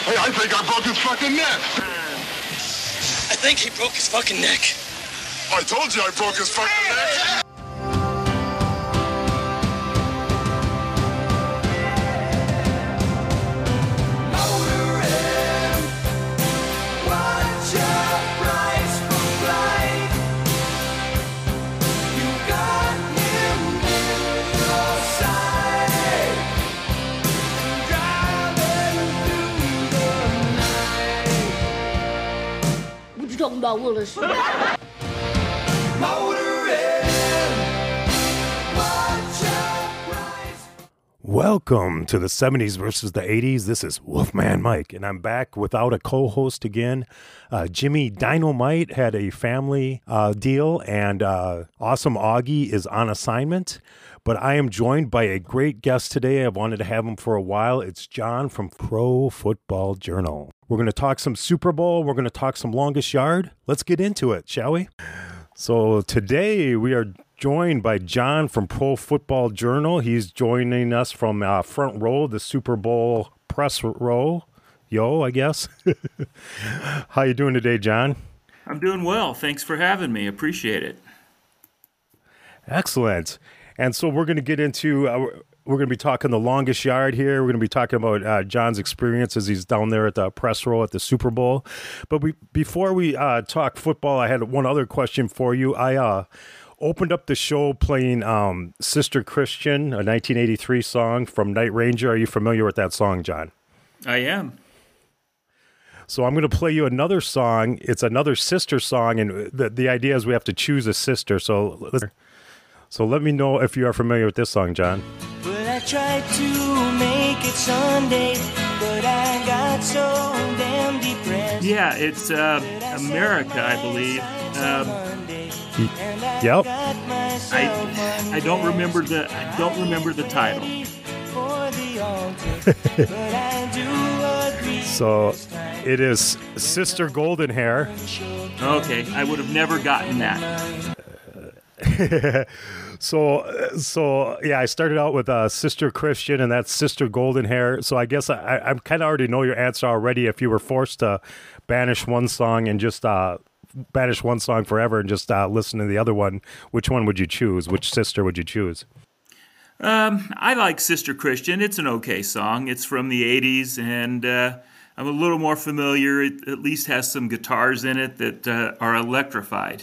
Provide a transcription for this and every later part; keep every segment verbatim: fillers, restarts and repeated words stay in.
Hey, I think I broke his fucking neck. I think he broke his fucking neck. I told you I broke his fucking neck. Welcome to the seventies versus the eighties. This is Wolfman Mike, and I'm back without a co-host again. Uh, Jimmy Dynamite had a family uh, deal, and uh, Awesome Augie is on assignment. But I am joined by a great guest today. I've wanted to have him for a while. It's John from Pro Football Journal. We're going to talk some Super Bowl. We're going to talk some longest yard. Let's get into it, shall we? So today we are joined by John from Pro Football Journal. He's joining us from uh, front row, the Super Bowl press row. Yo, I guess. How you doing today, John? I'm doing well. Thanks for having me. Appreciate it. Excellent. And so we're going to get into, uh, we're going to be talking the longest yard here. We're going to be talking about uh, John's experience as he's down there at the press row at the Super Bowl. But we, before we uh, talk football, I had one other question for you. I uh, opened up the show playing um, Sister Christian, a nineteen eighty-three song from Night Ranger. Are you familiar with that song, John? I am. So I'm going to play you another song. It's another sister song, and the, the idea is we have to choose a sister. So let's... So let me know if you are familiar with this song, John. Well, I tried to make it Sunday, but I got so damn depressed. Yeah, it's uh, America, I believe. Um, yep. I I don't remember the I don't remember the title. So it is Sister Golden Hair. Okay, I would have never gotten that. so, so yeah, I started out with uh, Sister Christian, and that's Sister Golden Hair. So I guess I, I kind of already know your answer already. If you were forced to banish one song and just uh, banish one song forever and just uh, listen to the other one, which one would you choose? Which sister would you choose? Um, I like Sister Christian. It's an okay song. It's from the eighties, and uh, I'm a little more familiar. It at least has some guitars in it that uh, are electrified.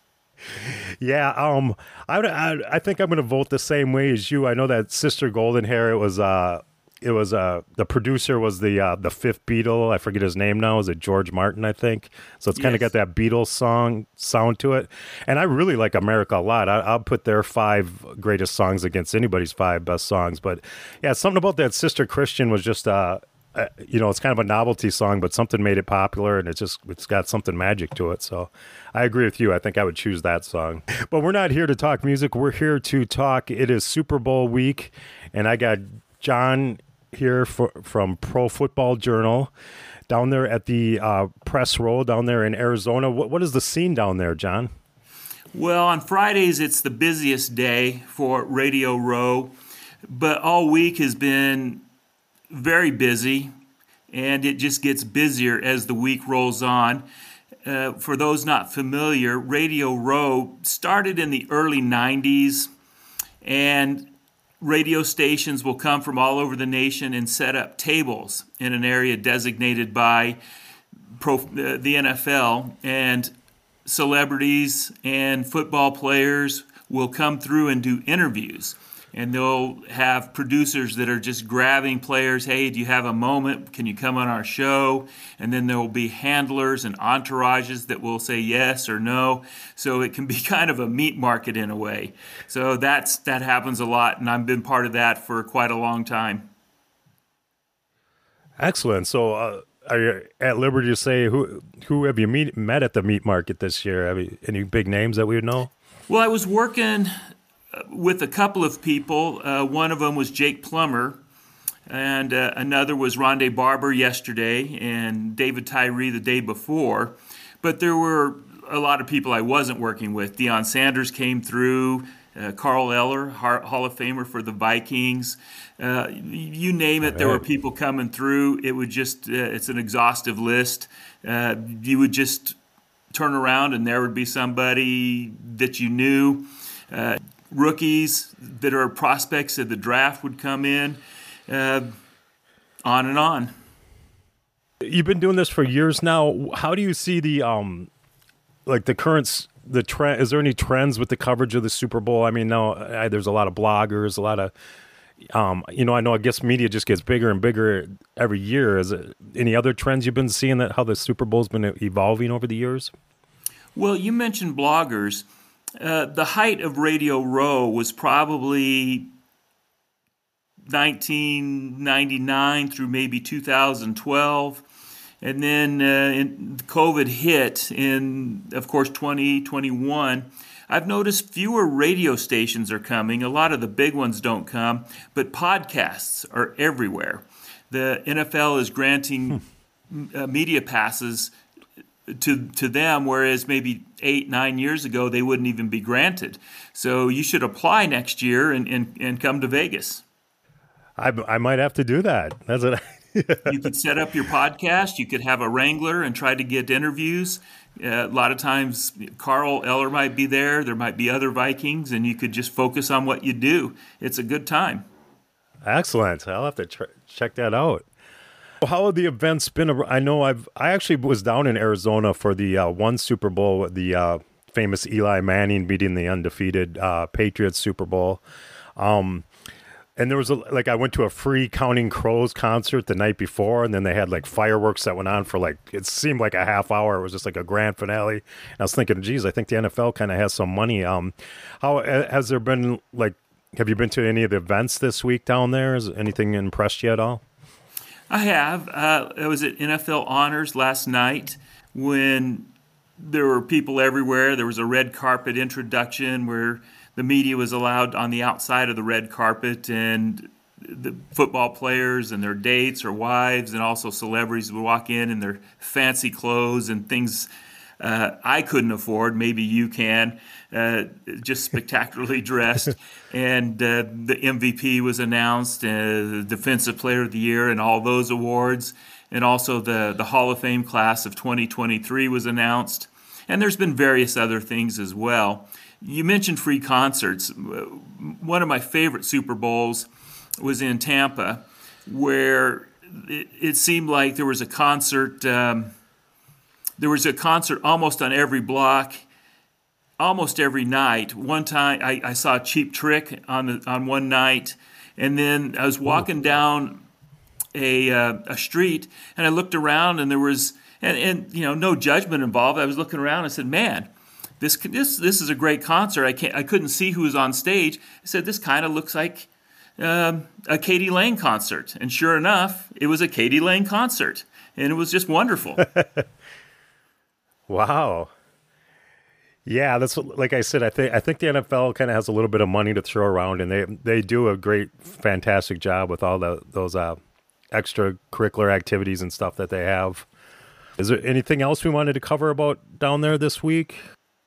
Yeah, um, I, I I think I'm going to vote the same way as you. I know that Sister Golden Hair. It was uh, it was uh, the producer was the uh, the fifth Beatle. I forget his name now. Is it George Martin? I think so. It's kind of yes. got that Beatles song sound to it, and I really like America a lot. I, I'll put their five greatest songs against anybody's five best songs. But yeah, something about that Sister Christian was just uh. Uh, you know, it's kind of a novelty song, but something made it popular, and it's just, it's got something magic to it. So I agree with you. I think I would choose that song. But we're not here to talk music. We're here to talk. It is Super Bowl week, and I got John here for, from Pro Football Journal down there at the uh, press row down there in Arizona. What, what is the scene down there, John? Well, on Fridays, it's the busiest day for Radio Row, but all week has been very busy, and it just gets busier as the week rolls on. Uh, for those not familiar, Radio Row started in the early nineties, and radio stations will come from all over the nation and set up tables in an area designated by pro, uh, the N F L, and celebrities and football players will come through and do interviews. And they'll have producers that are just grabbing players. Hey, do you have a moment? Can you come on our show? And then there will be handlers and entourages that will say yes or no. So it can be kind of a meat market in a way. So that's that happens a lot, and I've been part of that for quite a long time. Excellent. So uh, are you at liberty to say who who have you meet, met at the meat market this year? Have you, any big names that we would know? Well, I was working with a couple of people. Uh, one of them was Jake Plummer, and uh, another was Rondé Barber yesterday, and David Tyree the day before. But there were a lot of people I wasn't working with. Deion Sanders came through, uh, Carl Eller, Hall of Famer for the Vikings. Uh, you name it, there were people coming through. It would just, uh, it's an exhaustive list. Uh, you would just turn around and there would be somebody that you knew. Uh, rookies that are prospects at the draft would come in, uh, on and on. You've been doing this for years now. How do you see the, um, like the current, the trend? Is there any trends with the coverage of the Super Bowl? I mean, now uh, there's a lot of bloggers, a lot of, um, you know, I know, I guess media just gets bigger and bigger every year. Is it any other trends you've been seeing that how the Super Bowl's been evolving over the years? Well, you mentioned bloggers. Uh, the height of Radio Row was probably nineteen ninety-nine through maybe two thousand twelve. And then uh, in, COVID hit in, of course, twenty twenty-one. I've noticed fewer radio stations are coming. A lot of the big ones don't come, but podcasts are everywhere. The N F L is granting hmm. uh, media passes to to them, whereas maybe eight, nine years ago, they wouldn't even be granted. So you should apply next year and, and, and come to Vegas. I, I might have to do that. That's what I You could set up your podcast. You could have a wrangler and try to get interviews. Uh, a lot of times, Carl Eller might be there. There might be other Vikings, and you could just focus on what you do. It's a good time. Excellent. I'll have to tr- check that out. How have the events been? I know I've I actually was down in Arizona for the uh, one Super Bowl, the uh, famous Eli Manning beating the undefeated uh, Patriots Super Bowl. Um, and there was a, like I went to a free Counting Crows concert the night before, and then they had like fireworks that went on for like it seemed like a half hour. It was just like a grand finale. And I was thinking, geez, I think the N F L kind of has some money. Um, how has there been like? Have you been to any of the events this week down there? Has anything impressed you at all? I have. Uh, I was at N F L Honors last night when there were people everywhere. There was a red carpet introduction where the media was allowed on the outside of the red carpet, and the football players and their dates or wives and also celebrities would walk in in their fancy clothes and things uh, I couldn't afford. Maybe you can. Uh, just spectacularly dressed. And uh, the M V P was announced, uh, the Defensive Player of the Year, and all those awards. And also the, the Hall of Fame class of twenty twenty-three was announced. And there's been various other things as well. You mentioned free concerts. One of my favorite Super Bowls was in Tampa, where it, it seemed like there was a concert. Um, there was a concert almost on every block. Almost every night. One time I, I saw Cheap Trick on the, on one night, and then I was walking down a uh, a street, and I looked around, and there was and, and you know no judgment involved. I was looking around and I said, "Man, this this this is a great concert." I can't I couldn't see who was on stage. I said, "This kind of looks like um, a Katie Lang concert," and sure enough, it was a Katie Lang concert, and it was just wonderful. Wow. Yeah, that's what, like I said. I think I think the N F L kind of has a little bit of money to throw around, and they they do a great, fantastic job with all the those uh, extracurricular activities and stuff that they have. Is there anything else we wanted to cover about down there this week?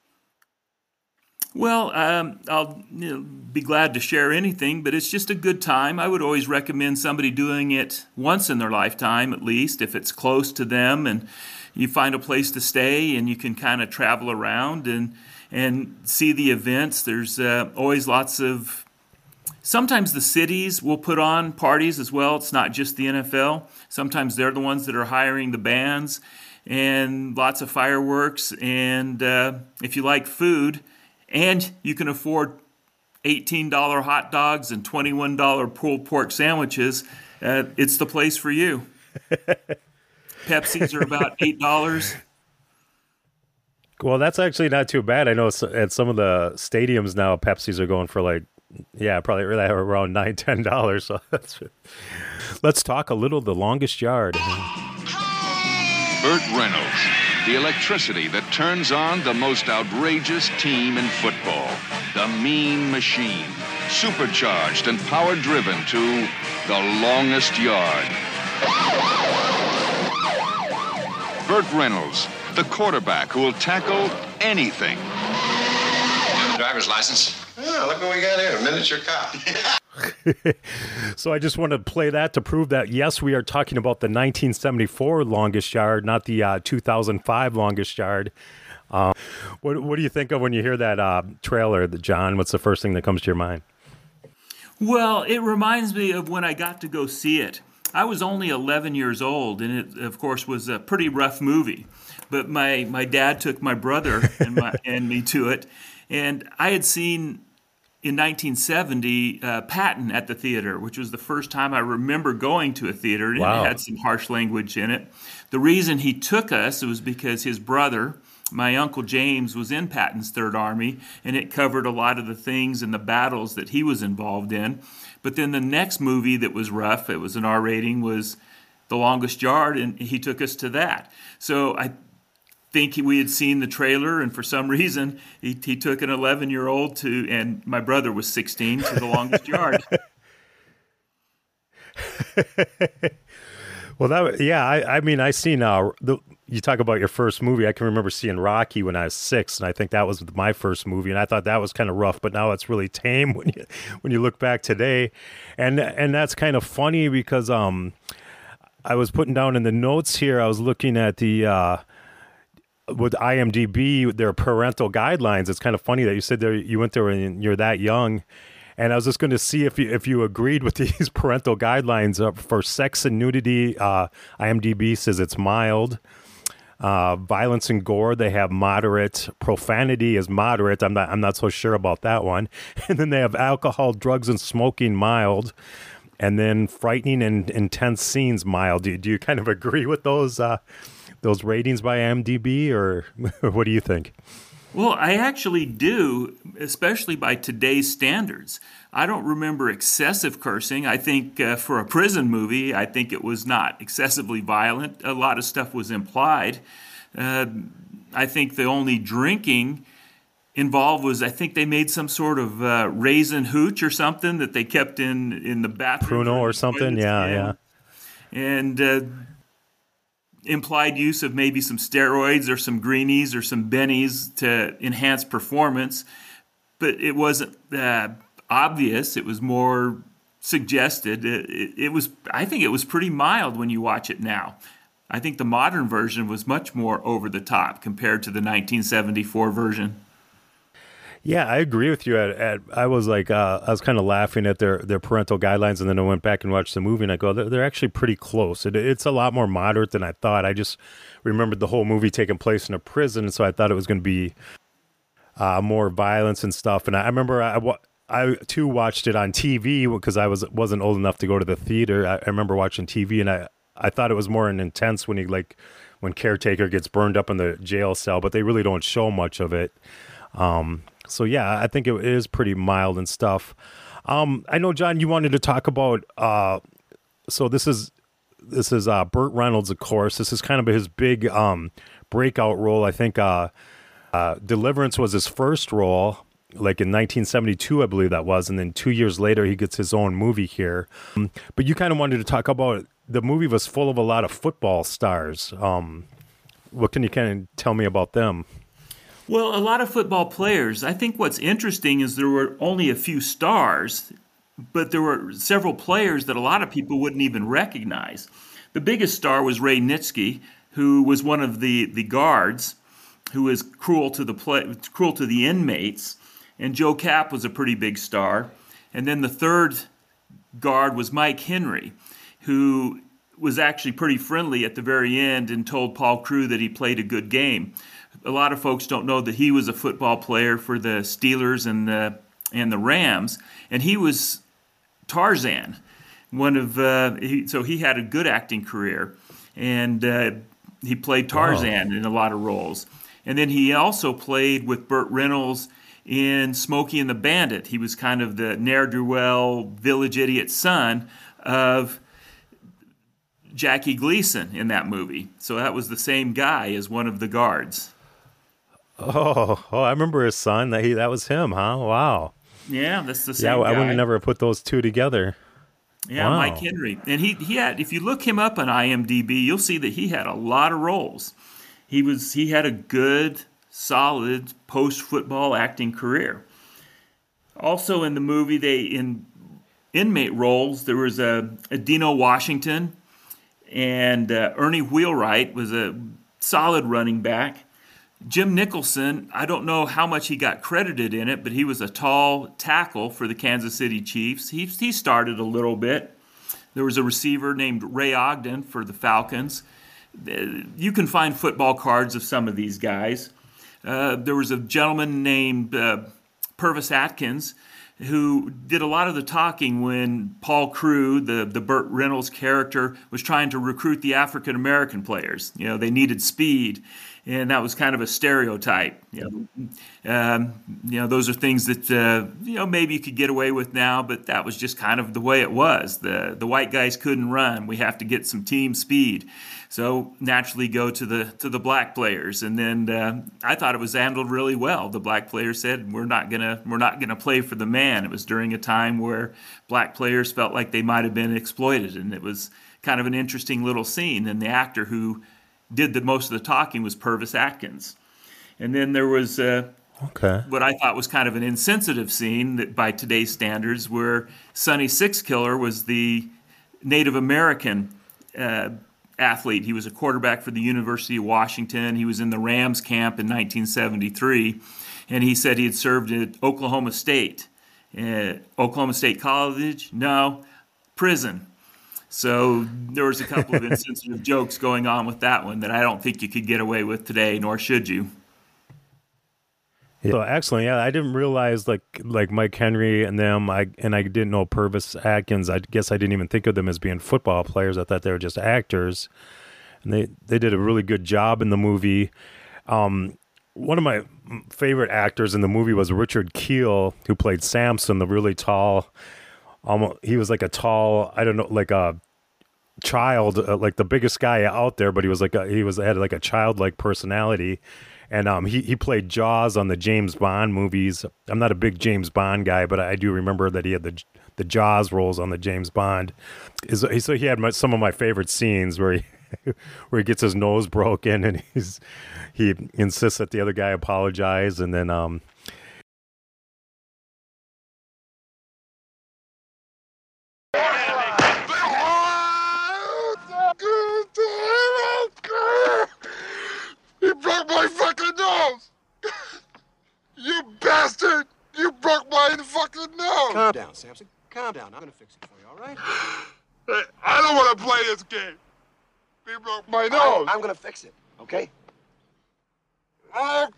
Well, um, I'll you know, be glad to share anything, but it's just a good time. I would always recommend somebody doing it once in their lifetime, at least, if it's close to them and you find a place to stay and you can kind of travel around and and see the events. There's uh, always lots of, sometimes the cities will put on parties as well. It's not just the N F L. Sometimes they're the ones that are hiring the bands, and lots of fireworks. And uh, if you like food and you can afford eighteen dollars hot dogs and twenty-one dollars pulled pork sandwiches, uh, it's the place for you. Pepsis are about eight dollars. Well, that's actually not too bad. I know at some of the stadiums now, Pepsis are going for like, yeah, probably really around nine, ten dollars. So that's, let's talk a little the longest yard. Burt Reynolds, the electricity that turns on the most outrageous team in football, the Mean Machine, supercharged and power-driven to the longest yard. Burt Reynolds, the quarterback who will tackle anything. You have a driver's license? Yeah, look what we got here, a miniature cop. So I just want to play that to prove that, yes, we are talking about the nineteen seventy-four longest yard, not the uh, two thousand five longest yard. Um, what, what do you think of when you hear that uh, trailer, John? What's the first thing that comes to your mind? Well, it reminds me of when I got to go see it. I was only eleven years old, and it, of course, was a pretty rough movie. But my, my dad took my brother and, my, and me to it, and I had seen in nineteen seventy uh, Patton at the theater, which was the first time I remember going to a theater, and Wow. it had some harsh language in it. The reason he took us was because his brother, my Uncle James, was in Patton's Third Army, and it covered a lot of the things and the battles that he was involved in. But then the next movie that was rough, it was an R rating, was The Longest Yard, and he took us to that. So I think we had seen the trailer, and for some reason, he, he took an eleven-year-old to, and my brother was sixteen, to The Longest Yard. Well, that yeah, I, I mean, I seen uh, the, you talk about your first movie. I can remember seeing Rocky when I was six, and I think that was my first movie, and I thought that was kind of rough. But now it's really tame when you when you look back today, and and that's kind of funny because um, I was putting down in the notes here. I was looking at the. Uh, with I M D B, their parental guidelines. It's kind of funny that you said there you went there and you're that young. And I was just going to see if you if you agreed with these parental guidelines uh, for sex and nudity. Uh, I M D B says it's mild. Uh, violence and gore, they have moderate. Profanity is moderate. I'm not I'm not so sure about that one. And then they have alcohol, drugs, and smoking mild. And then frightening and intense scenes mild. Do, do you kind of agree with those? Uh, Those ratings by I M D B, or what do you think? Well, I actually do, especially by today's standards. I don't remember excessive cursing. I think uh, for a prison movie, I think it was not excessively violent. A lot of stuff was implied. Uh, I think the only drinking involved was, I think they made some sort of uh, raisin hooch or something that they kept in, in the bathroom. Pruno or something, yeah, yeah. And... Uh, implied use of maybe some steroids or some greenies or some bennies to enhance performance, but it wasn't uh, obvious. It was more suggested. It, it, it was, I think it was pretty mild when you watch it now. I think the modern version was much more over the top compared to the nineteen seventy-four version. Yeah, I agree with you. At, at I was like, uh, I was kind of laughing at their, their parental guidelines, and then I went back and watched the movie, and I go, they're, they're actually pretty close. It, it's a lot more moderate than I thought. I just remembered the whole movie taking place in a prison, and so I thought it was going to be uh, more violence and stuff. And I, I remember I, I too watched it on T V because I was wasn't old enough to go to the theater. I, I remember watching T V, and I, I thought it was more intense when he like when Caretaker gets burned up in the jail cell, but they really don't show much of it. Um, So, yeah, I think it is pretty mild and stuff. Um, I know, John, you wanted to talk about, uh, so this is this is uh, Burt Reynolds, of course. This is kind of his big um, breakout role. I think uh, uh, Deliverance was his first role, like in nineteen seventy-two, I believe that was. And then two years later, he gets his own movie here. Um, but you kind of wanted to talk about, the movie was full of a lot of football stars. Um, what can you kind of tell me about them? Well, a lot of football players. I think what's interesting is there were only a few stars, but there were several players that a lot of people wouldn't even recognize. The biggest star was Ray Nitschke, who was one of the, the guards, who was cruel to the play, cruel to the inmates, and Joe Kapp was a pretty big star. And then the third guard was Mike Henry, who was actually pretty friendly at the very end and told Paul Crewe that he played a good game. A lot of folks don't know that he was a football player for the Steelers and the and the Rams, and he was Tarzan. One of uh, he, so he had a good acting career, and uh, he played Tarzan wow. in a lot of roles. And then he also played with Burt Reynolds in Smokey and the Bandit. He was kind of the ne'er-do-well village idiot son of Jackie Gleason in that movie. So that was the same guy as one of the guards. Oh, oh, I remember his son. That he that was him, huh? Wow. Yeah, that's the same yeah, guy. I would have never put those two together. Yeah, wow. Mike Henry. And he he had, if you look him up on I M D B, you'll see that he had a lot of roles. He was he had a good, solid post-football acting career. Also in the movie, they in inmate roles, there was a, a Dino Washington, and uh, Ernie Wheelwright was a solid running back. Jim Nicholson, I don't know how much he got credited in it, but he was a tall tackle for the Kansas City Chiefs. He, he started a little bit. There was a receiver named Ray Ogden for the Falcons. You can find football cards of some of these guys. Uh, there was a gentleman named uh, Purvis Atkins who did a lot of the talking when Paul Crewe, the, the Burt Reynolds character, was trying to recruit the African-American players. You know, they needed speed, and that was kind of a stereotype. You know, um, you know those are things that, uh, you know, maybe you could get away with now, but that was just kind of the way it was. The, the white guys couldn't run. We have to get some team speed. So naturally go to the to the black players, and then uh, I thought it was handled really well. The black players said, "We're not gonna we're not gonna play for the man." It was during a time where black players felt like they might have been exploited, and it was kind of an interesting little scene. And the actor who did the most of the talking was Purvis Atkins. And then there was uh, okay. what I thought was kind of an insensitive scene that, by today's standards, where Sonny Sixkiller was the Native American Uh, athlete. He was a quarterback for the University of Washington. He was in the Rams camp in nineteen seventy-three, and he said he had served at Oklahoma State. Uh, Oklahoma State College? No. Prison. So there was a couple of insensitive jokes going on with that one that I don't think you could get away with today, nor should you. Yeah. So excellent. Yeah, I didn't realize like like Mike Henry and them. I and I didn't know Purvis Atkins. I guess I didn't even think of them as being football players. I thought they were just actors, and they they did a really good job in the movie. Um, one of my favorite actors in the movie was Richard Kiel, who played Samson, the really tall. Almost, he was like a tall. I don't know, like a child, uh, like the biggest guy out there, but he was like a, he was had like a childlike personality. And um, he, he played Jaws on the James Bond movies. I'm not a big James Bond guy, but I do remember that he had the the Jaws roles on the James Bond. Is so he had my, some of my favorite scenes where he where he gets his nose broken and he's he insists that the other guy apologize, and then um. You broke my fucking nose! You bastard! You broke my fucking nose! Calm down, Samson. Calm down. I'm gonna fix it for you, all right? Hey, I don't want to play this game. You broke my nose. I'm, I'm gonna fix it, okay? How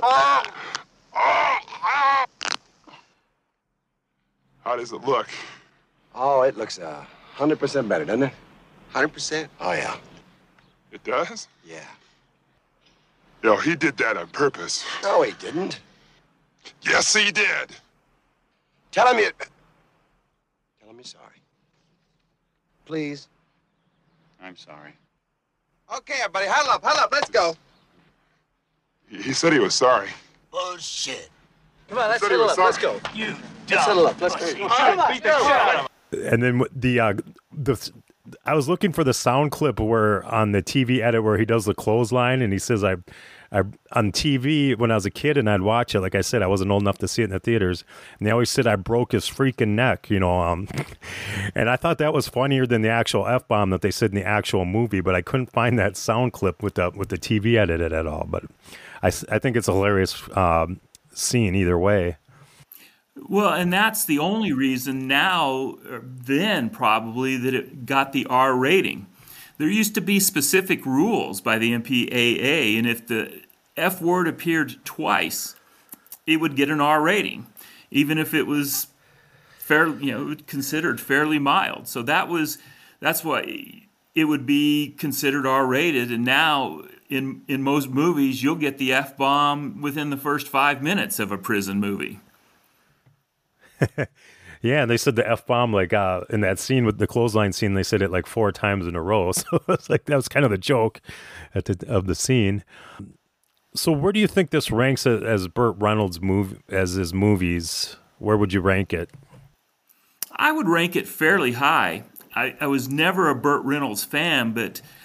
does it look? Oh, it looks a uh, hundred percent better, doesn't it? Hundred percent. Oh yeah. It does? Yeah. Yo, he did that on purpose. No, he didn't. Yes, he did. Tell him you. Tell him you're sorry. Please. I'm sorry. Okay, everybody, huddle up, huddle up, let's go. He, he said he was sorry. Bullshit. Come on, let's Said he settle was up. sorry. Let's go. You Let's settle up. Let's go. All right, beat the shit out of him. And then the uh, the I was looking for the sound clip where on the T V edit where he does the clothesline and he says I, I on T V when I was a kid and I'd watch it. Like I said, I wasn't old enough to see it in the theaters, and they always said I broke his freaking neck, you know. Um, and I thought that was funnier than the actual F bomb that they said in the actual movie, but I couldn't find that sound clip with the with the T V edit at all. But I, I think it's a hilarious um, scene either way. Well, and that's the only reason now, or then probably, that it got the R rating. There used to be specific rules by the M P A A, and if the F word appeared twice, it would get an R rating, even if it was fairly, you know, considered fairly mild. So that was that's why it would be considered R rated. And now, in in most movies, you'll get the F bomb within the first five minutes of a prison movie. Yeah, and they said the F bomb like uh, in that scene with the clothesline scene. They said it like four times in a row. So it's like that was kind of the joke at the, of the scene. So where do you think this ranks as, as Burt Reynolds' move as his movies? Where would you rank it? I would rank it fairly high. I, I was never a Burt Reynolds fan, but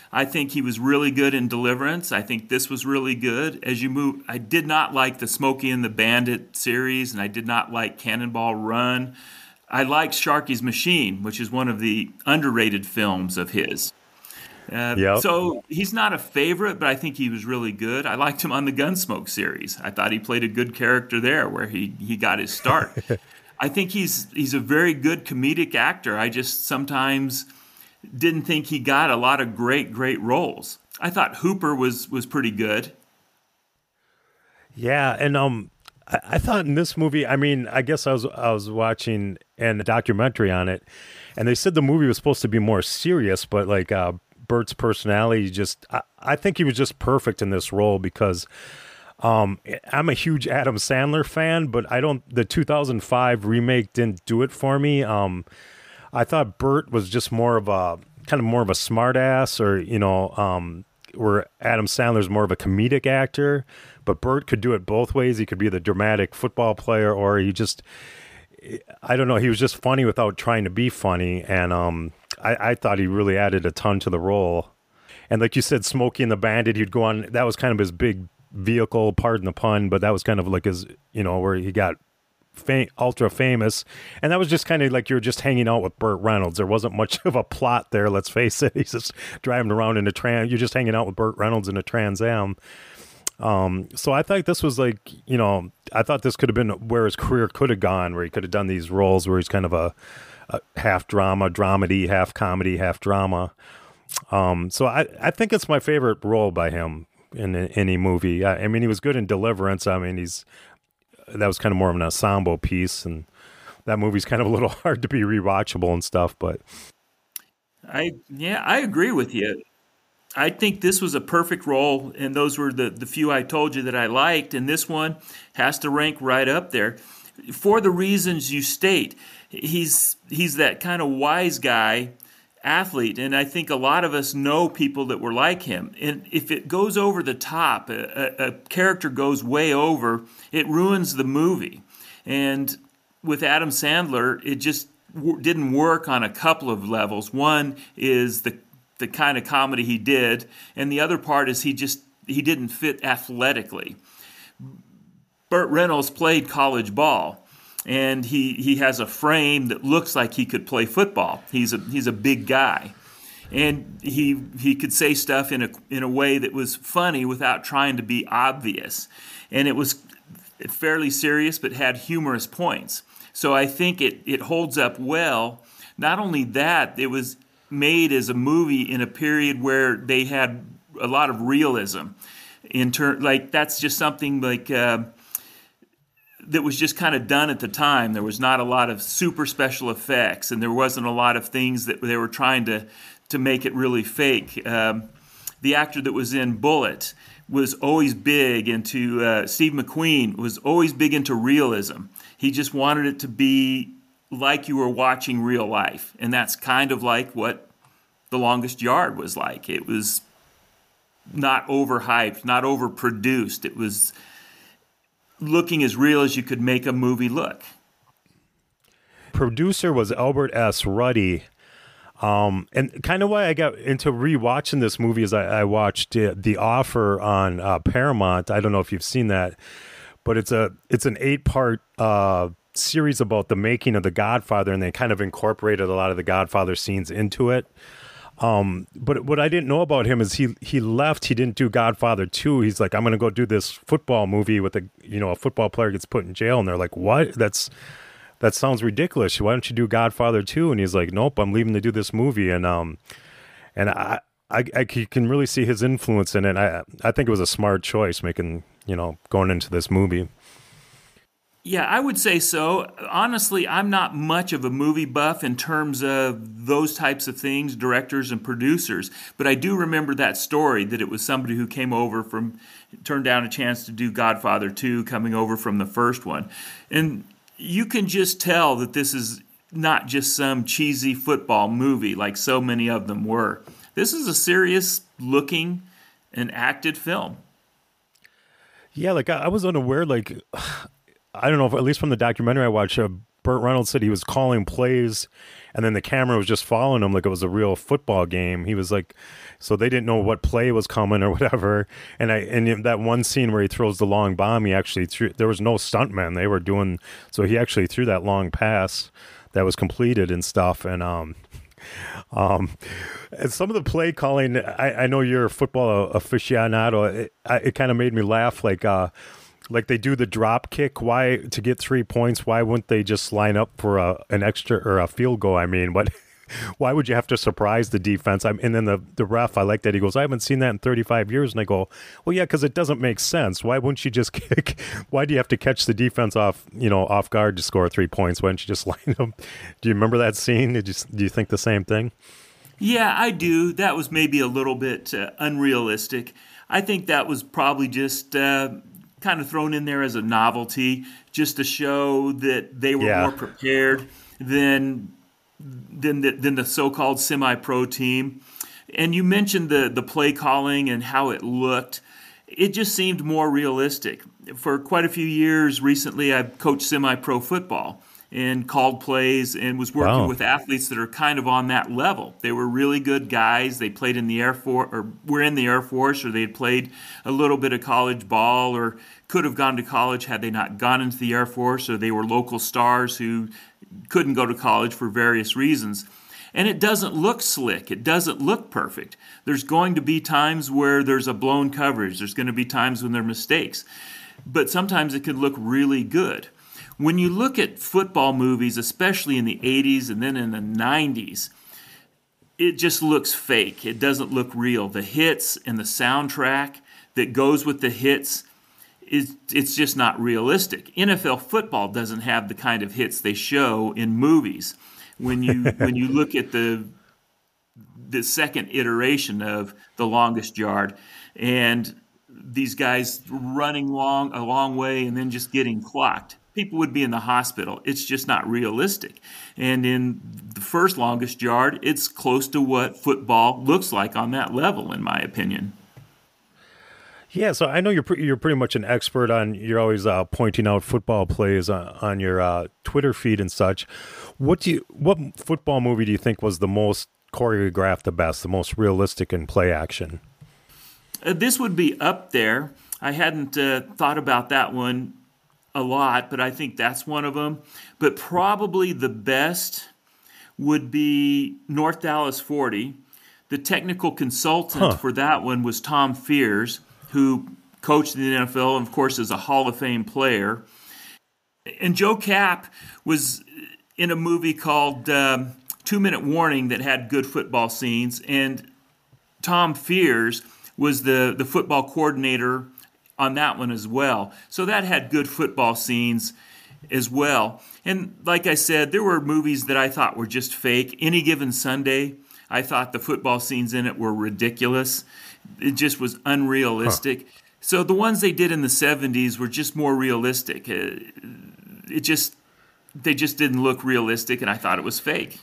I think he was really good in Deliverance. I think this was really good. As you move, I did not like the Smokey and the Bandit series, and I did not like Cannonball Run. I liked Sharky's Machine, which is one of the underrated films of his. Uh, Yep. So he's not a favorite, but I think he was really good. I liked him on the Gunsmoke series. I thought he played a good character there where he, he got his start. I think he's he's a very good comedic actor. I just sometimes didn't think he got a lot of great, great roles. I thought Hooper was was pretty good. Yeah, and um, I, I thought in this movie, I mean, I guess I was I was watching an, a documentary on it, and they said the movie was supposed to be more serious, but like uh, Bert's personality just, I, I think he was just perfect in this role because um, I'm a huge Adam Sandler fan, but I don't, the two thousand five remake didn't do it for me. Um, I thought Bert was just more of a, kind of more of a smart ass, or, you know, um, where Adam Sandler's more of a comedic actor, but Bert could do it both ways. He could be the dramatic football player, or he just, I don't know, he was just funny without trying to be funny. And um, I, I thought he really added a ton to the role. And like you said, Smokey and the Bandit, he'd go on, that was kind of his big vehicle, pardon the pun, but that was kind of like his, you know, where he got fam- ultra famous. And that was just kind of like you're just hanging out with Burt Reynolds. There wasn't much of a plot there, let's face it. He's just driving around in a Trans, you're just hanging out with Burt Reynolds in a Trans Am. Um, so I thought this was like, you know, I thought this could have been where his career could have gone, where he could have done these roles where he's kind of a, a half drama, dramedy, half comedy, half drama. Um, so I, I think it's my favorite role by him in, in any movie. I, I mean, he was good in Deliverance. I mean, he's, that was kind of more of an ensemble piece, and that movie's kind of a little hard to be rewatchable and stuff, but. I, yeah, I agree with you. I think this was a perfect role, and those were the, the few I told you that I liked, and this one has to rank right up there. For the reasons you state, he's he's that kind of wise guy, athlete, and I think a lot of us know people that were like him. And if it goes over the top, a, a, a character goes way over, it ruins the movie. And with Adam Sandler, it just w- didn't work on a couple of levels. One is the the kind of comedy he did, and the other part is he just he didn't fit athletically. Burt Reynolds played college ball, and he, he has a frame that looks like he could play football. He's a he's a big guy, and he he could say stuff in a in a way that was funny without trying to be obvious, and it was fairly serious but had humorous points. So I think it it holds up well. Not only that, it was made as a movie in a period where they had a lot of realism. In ter- like that's just something like uh, that was just kind of done at the time. There was not a lot of super special effects, and there wasn't a lot of things that they were trying to to make it really fake. Um, the actor that was in Bullitt was always big into uh, Steve McQueen was always big into realism. He just wanted it to be like you were watching real life. And that's kind of like what The Longest Yard was like. It was not overhyped, not overproduced. It was looking as real as you could make a movie look. Producer was Albert S. Ruddy. Um, and kind of why I got into rewatching this movie is I, I watched uh, The Offer on uh, Paramount. I don't know if you've seen that, but it's a it's an eight-part uh series about the making of The Godfather, and they kind of incorporated a lot of the Godfather scenes into it. Um, but what I didn't know about him is he he left. He didn't do Godfather two. He's like, I'm going to go do this football movie with a you know a football player gets put in jail, and they're like, what? That's that sounds ridiculous. Why don't you do Godfather two? And he's like, nope, I'm leaving to do this movie. And um, and I I, I can really see his influence in it. I I think it was a smart choice making you know going into this movie. Yeah, I would say so. Honestly, I'm not much of a movie buff in terms of those types of things, directors and producers. But I do remember that story, that it was somebody who came over from, turned down a chance to do Godfather two, coming over from the first one. And you can just tell that this is not just some cheesy football movie like so many of them were. This is a serious looking and acted film. Yeah, like I, I was unaware, like... I don't know, if, at least from the documentary I watched, uh, Burt Reynolds said he was calling plays, and then the camera was just following him like it was a real football game. He was like, so they didn't know what play was coming or whatever. And I and in that one scene where he throws the long bomb, he actually threw. There was no stuntmen; they were doing. So he actually threw that long pass that was completed and stuff. And um, um, and some of the play calling, I, I know you're a football aficionado. It, it kind of made me laugh, like uh. Like they do the drop kick. Why to get three points? Why wouldn't they just line up for a, an extra or a field goal? I mean, what? Why would you have to surprise the defense? I'm, and then the, the ref, I like that. He goes, I haven't seen that in thirty-five years. And I go, well, yeah, because it doesn't make sense. Why wouldn't you just kick? Why do you have to catch the defense off, you know, off guard to score three points? Why don't you just line them? Do you remember that scene? Did you, do you think the same thing? Yeah, I do. That was maybe a little bit uh, unrealistic. I think that was probably just uh, kind of thrown in there as a novelty, just to show that they were Yeah. more prepared than than the, than the so-called semi-pro team. And you mentioned the the play calling and how it looked. It just seemed more realistic. For quite a few years recently, I've coached semi-pro football and called plays and was working Wow. with athletes that are kind of on that level. They were really good guys. They played in the Air Force, or were in the Air Force, or they had played a little bit of college ball, or could have gone to college had they not gone into the Air Force, or they were local stars who couldn't go to college for various reasons. And it doesn't look slick. It doesn't look perfect. There's going to be times where there's a blown coverage. There's going to be times when there are mistakes. But sometimes it can look really good. When you look at football movies, especially in the eighties and then in the nineties, it just looks fake. It doesn't look real. The hits and the soundtrack that goes with the hits, is it's just not realistic. N F L football doesn't have the kind of hits they show in movies. When you when you look at the the second iteration of The Longest Yard, and these guys running long a long way and then just getting clocked, people would be in the hospital. It's just not realistic. And in the first Longest Yard, it's close to what football looks like on that level, in my opinion. Yeah, so I know you're pre- you're pretty much an expert on. You're always uh, pointing out football plays on, on your uh, Twitter feed and such. What do you? What football movie do you think was the most choreographed, the best, the most realistic in play action? Uh, this would be up there. I hadn't uh, thought about that one a lot, but I think that's one of them. But probably the best would be North Dallas forty. The technical consultant Huh. for that one was Tom Fears, who coached in the N F L and, of course, is a Hall of Fame player. And Joe Kapp was in a movie called um, Two Minute Warning that had good football scenes, and Tom Fears was the, the football coordinator on that one as well. So that had good football scenes as well. And like I said, there were movies that I thought were just fake. Any Given Sunday, I thought the football scenes in it were ridiculous. It just was unrealistic. Huh. So the ones they did in the seventies were just more realistic. It, it just, they just didn't look realistic, and I thought it was fake.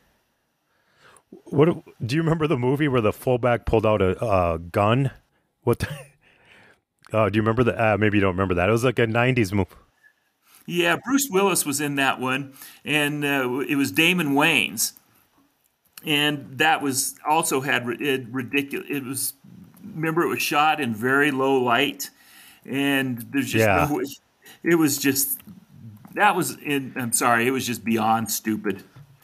What do you remember the movie where the fullback pulled out a, a gun? What? The, uh, do you remember that? Uh, maybe you don't remember that. It was like a nineties movie. Yeah, Bruce Willis was in that one, and uh, it was Damon Wayans. And that was also had it ridiculous. It was, remember, it was shot in very low light, and there's just Yeah. no. It was just that was. In, I'm sorry, it was just beyond stupid.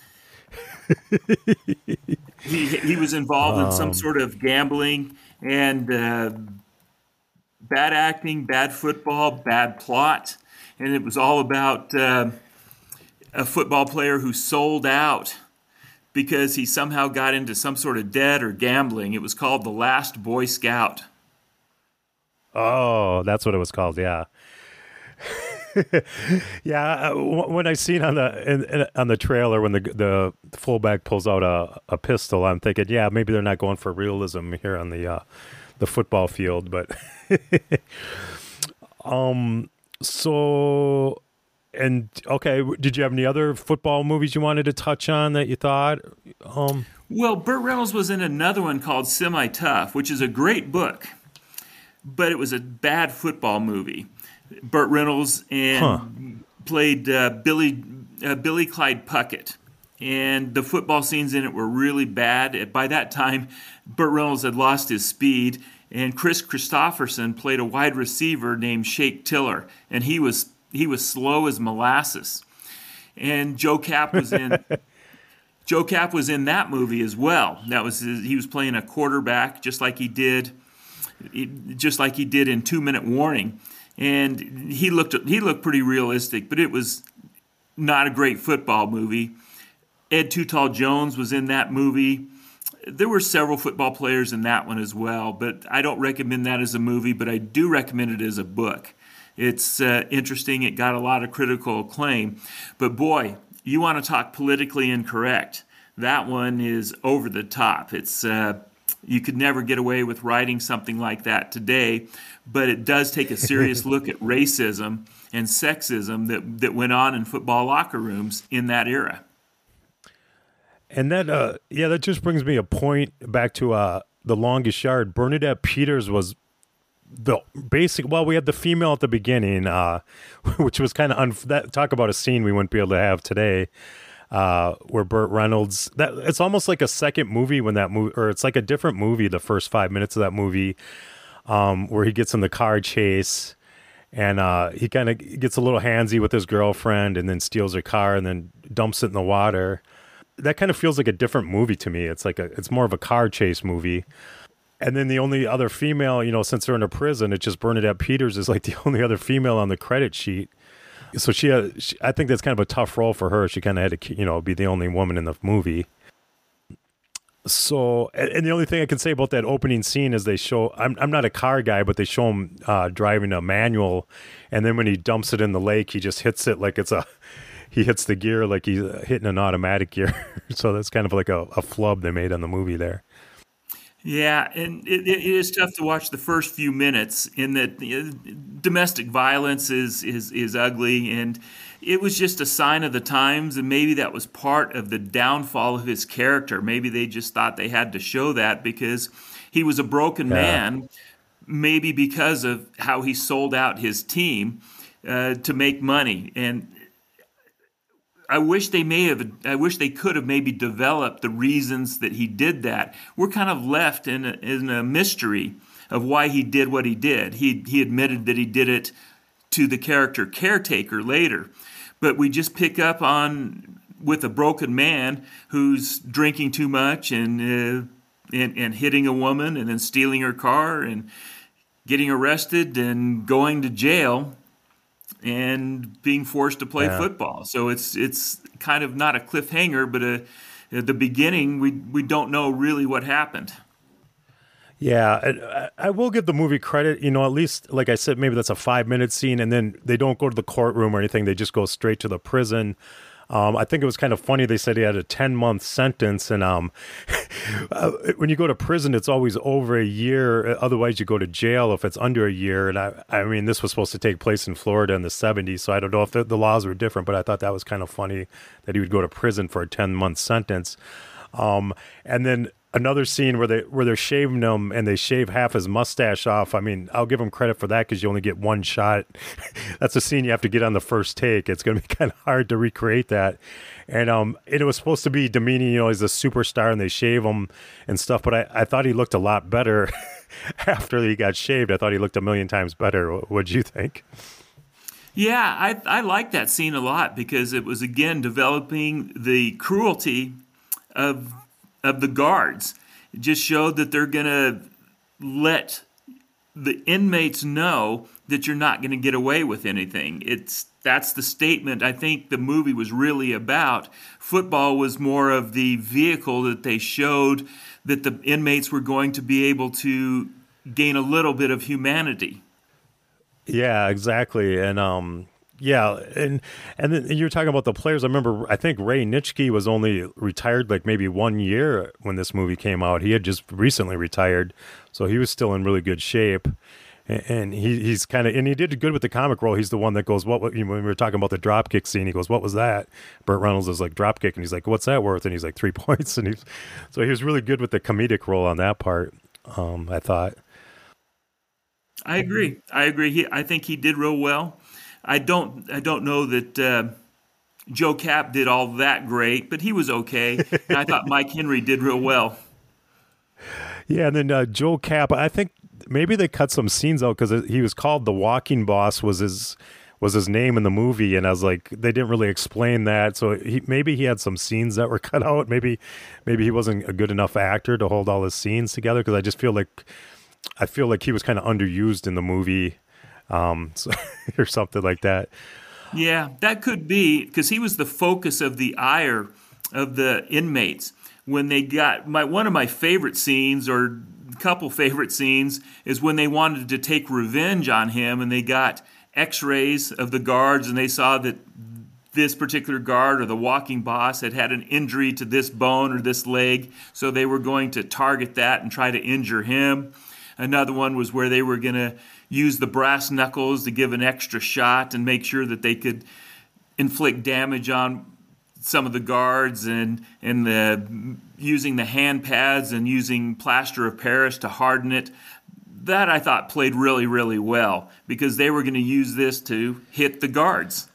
he he was involved in some sort of gambling and uh, bad acting, bad football, bad plot, and it was all about uh, a football player who sold out because he somehow got into some sort of debt or gambling. It was called The Last Boy Scout. Oh, that's what it was called. Yeah. yeah. uh, w- When I seen on the in, in, on the trailer when the the fullback pulls out a, a pistol, I'm thinking, yeah, maybe they're not going for realism here on the uh, the football field, but um. So. And okay, did you have any other football movies you wanted to touch on that you thought? Um, well, Burt Reynolds was in another one called Semi-Tough, which is a great book, but it was a bad football movie. Burt Reynolds and Huh. played uh, Billy uh, Billy Clyde Puckett. And the football scenes in it were really bad. By that time, Burt Reynolds had lost his speed, and Chris Christopherson played a wide receiver named Shake Tiller, and he was he was slow as molasses. And Joe Kapp was in Joe Kapp was in that movie as well. That was his, he was playing a quarterback, just like he did, just like he did in Two Minute Warning, and he looked he looked pretty realistic, but it was not a great football movie. Ed Too Tall Jones was in that movie. There were several football players in that one as well, but I don't recommend that as a movie, but I do recommend it as a book. It's uh, interesting. It got a lot of critical acclaim. But boy, you want to talk politically incorrect. That one is over the top. It's uh, you could never get away with writing something like that today, but it does take a serious look at racism and sexism that, that went on in football locker rooms in that era. And that, uh, yeah, that just brings me a point back to uh, The Longest Yard. Bernadette Peters was the basic. Well, we had the female at the beginning, uh, which was kind of un- that. Talk about a scene we wouldn't be able to have today, uh, where Burt Reynolds. That it's almost like a second movie when that movie, or it's like a different movie. The first five minutes of that movie, um, where he gets in the car chase. And uh, he kind of gets a little handsy with his girlfriend and then steals her car and then dumps it in the water. That kind of feels like a different movie to me. It's like a, it's more of a car chase movie. And then the only other female, you know, since they're in a prison, it's just Bernadette Peters is like the only other female on the credit sheet. So she, had, she I think that's kind of a tough role for her. She kind of had to, you know, be the only woman in the movie. So, and the only thing I can say about that opening scene is they show, I'm I'm not a car guy, but they show him uh, driving a manual. And then when he dumps it in the lake, he just hits it like it's a, he hits the gear like he's hitting an automatic gear. So that's kind of like a, a flub they made on the movie there. Yeah, and it, it is tough to watch the first few minutes in that uh, domestic violence is, is, is ugly, and it was just a sign of the times, and maybe that was part of the downfall of his character. Maybe they just thought they had to show that because he was a broken yeah. man, maybe because of how he sold out his team uh, to make money. And I wish they may have, I wish they could have maybe developed the reasons that he did that. We're kind of left in a, in a mystery of why he did what he did. He he admitted that he did it to the character caretaker later, but we just pick up on with a broken man who's drinking too much and uh, and, and hitting a woman and then stealing her car and getting arrested and going to jail and being forced to play yeah. football. So it's it's kind of not a cliffhanger, but a, at the beginning, we we don't know really what happened. Yeah, I, I will give the movie credit. You know, at least, like I said, maybe that's a five-minute scene, and then they don't go to the courtroom or anything. They just go straight to the prison. Um, I think it was kind of funny. They said he had a ten-month sentence, and um, uh, when you go to prison, it's always over a year. Otherwise, you go to jail if it's under a year. And I, I mean, this was supposed to take place in Florida in the seventies, so I don't know if the, the laws were different, but I thought that was kind of funny that he would go to prison for a ten-month sentence. Um, and then another scene where they where they're shaving him and they shave half his mustache off. I mean, I'll give him credit for that because you only get one shot. That's a scene you have to get on the first take. It's going to be kind of hard to recreate that. And um, and it was supposed to be demeaning. You know, he's a superstar and they shave him and stuff. But I, I thought he looked a lot better after he got shaved. I thought he looked a million times better. What'd you think? Yeah, I I like that scene a lot because it was again developing the cruelty of of the guards. It just showed that they're going to let the inmates know that you're not going to get away with anything. It's that's the statement I think the movie was really about. Football was more of the vehicle that they showed that the inmates were going to be able to gain a little bit of humanity. Yeah, exactly. And um yeah, and and then you're talking about the players. I remember, I think Ray Nitschke was only retired like maybe one year when this movie came out. He had just recently retired, so he was still in really good shape. And, and he he's kind of and he did good with the comic role. He's the one that goes, "What?" When we were talking about the drop kick scene, he goes, "What was that?" Burt Reynolds is like, "Drop kick," and he's like, "What's that worth?" And he's like, three points." And he's so he was really good with the comedic role on that part. Um, I thought. I agree. I agree. He, I think he did real well. I don't. I don't know that uh, Joe Kapp did all that great, but he was okay. And I thought Mike Henry did real well. Yeah, and then uh, Joe Kapp, I think maybe they cut some scenes out because he was called the Walking Boss was his was his name in the movie, and I was like, they didn't really explain that, so he, maybe he had some scenes that were cut out. Maybe maybe he wasn't a good enough actor to hold all his scenes together, because I just feel like I feel like he was kind of underused in the movie, um, so, or something like that. Yeah, that could be, because he was the focus of the ire of the inmates. When they got, my one of my favorite scenes, or a couple favorite scenes, is when they wanted to take revenge on him, and they got x-rays of the guards, and they saw that this particular guard, or the walking boss, had had an injury to this bone or this leg, so they were going to target that and try to injure him. Another one was where they were going to use the brass knuckles to give an extra shot and make sure that they could inflict damage on some of the guards, and and the using the hand pads and using plaster of Paris to harden it. That I thought played really, really well, because they were going to use this to hit the guards.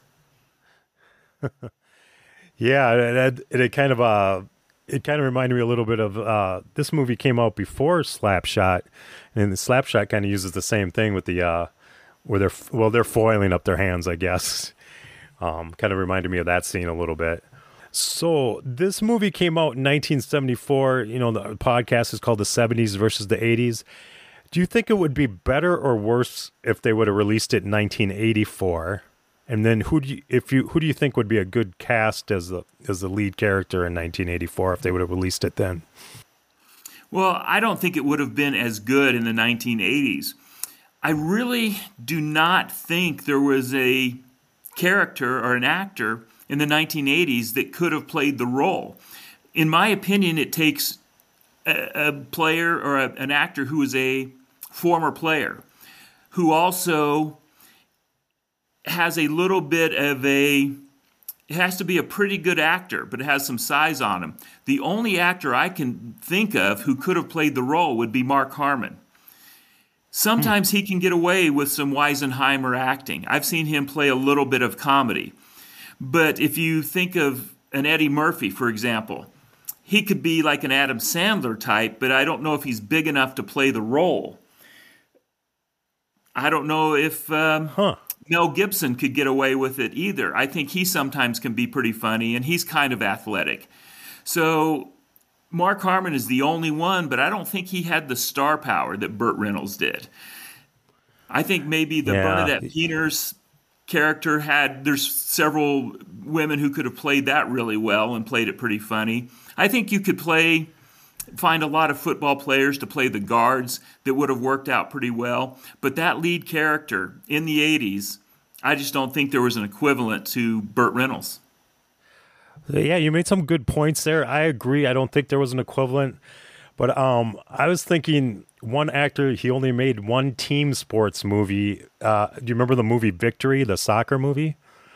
Yeah, it, it, it kind of uh, it kind of reminded me a little bit of uh, this movie came out before Slapshot, and the Slapshot kind of uses the same thing with the uh, where they're well they're foiling up their hands, I guess. Um, kind of reminded me of that scene a little bit. So this movie came out in nineteen seventy-four. You know, the podcast is called The seventies versus the eighties. Do you think it would be better or worse if they would have released it in nineteen eighty-four? And then who do you, if you who do you think would be a good cast as the as the lead character in nineteen eighty-four if they would have released it then? Well, I don't think it would have been as good in the nineteen eighties. I really do not think there was a character or an actor in the nineteen eighties that could have played the role. In my opinion, it takes a, a player or a, an actor who is a former player, who also has a little bit of a, it has to be a pretty good actor, but it has some size on him. The only actor I can think of who could have played the role would be Mark Harmon. Sometimes hmm. he can get away with some Weisenheimer acting. I've seen him play a little bit of comedy. But if you think of an Eddie Murphy, for example, he could be like an Adam Sandler type, but I don't know if he's big enough to play the role. I don't know if um, huh. Mel Gibson could get away with it either. I think he sometimes can be pretty funny, and he's kind of athletic. So Mark Harmon is the only one, but I don't think he had the star power that Burt Reynolds did. I think maybe the yeah. Bernadette Peters character had, there's several women who could have played that really well and played it pretty funny. I think you could play, find a lot of football players to play the guards that would have worked out pretty well. But that lead character in the eighties, I just don't think there was an equivalent to Burt Reynolds. Yeah, you made some good points there. I agree. I don't think there was an equivalent. But um, I was thinking one actor, he only made one team sports movie. Uh, do you remember the movie Victory, the soccer movie?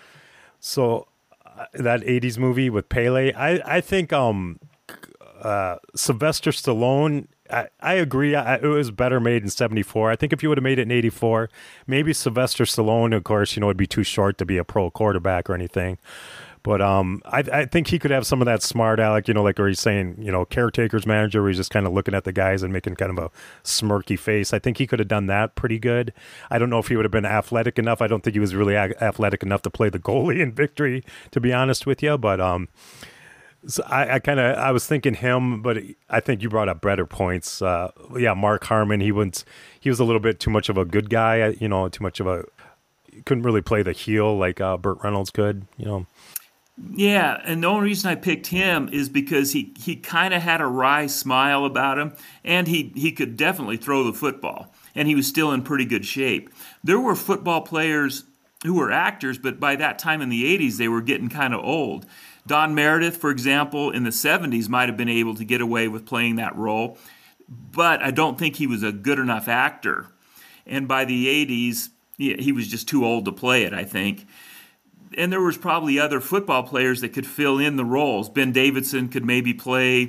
So uh, that eighties movie with Pele. I, I think um, uh, Sylvester Stallone, I, I agree. I, it was better made in seventy-four. I think if you would have made it in eighty-four, maybe Sylvester Stallone, of course, you know, would be too short to be a pro quarterback or anything. But um, I, I think he could have some of that smart aleck, you know, like where he's saying, you know, caretaker's manager, where he's just kind of looking at the guys and making kind of a smirky face. I think he could have done that pretty good. I don't know if he would have been athletic enough. I don't think he was really a- athletic enough to play the goalie in Victory, to be honest with you. But um, so I, I kind of I was thinking him, but I think you brought up better points. Uh, yeah, Mark Harmon, he was he was a little bit too much of a good guy, you know, too much of a couldn't really play the heel like uh, Burt Reynolds could, you know. Yeah, and the only reason I picked him is because he, he kind of had a wry smile about him, and he, he could definitely throw the football, and he was still in pretty good shape. There were football players who were actors, but by that time in the eighties, they were getting kind of old. Don Meredith, for example, in the seventies might have been able to get away with playing that role, but I don't think he was a good enough actor. And by the eighties, he was just too old to play it, I think. And there was probably other football players that could fill in the roles. Ben Davidson could maybe play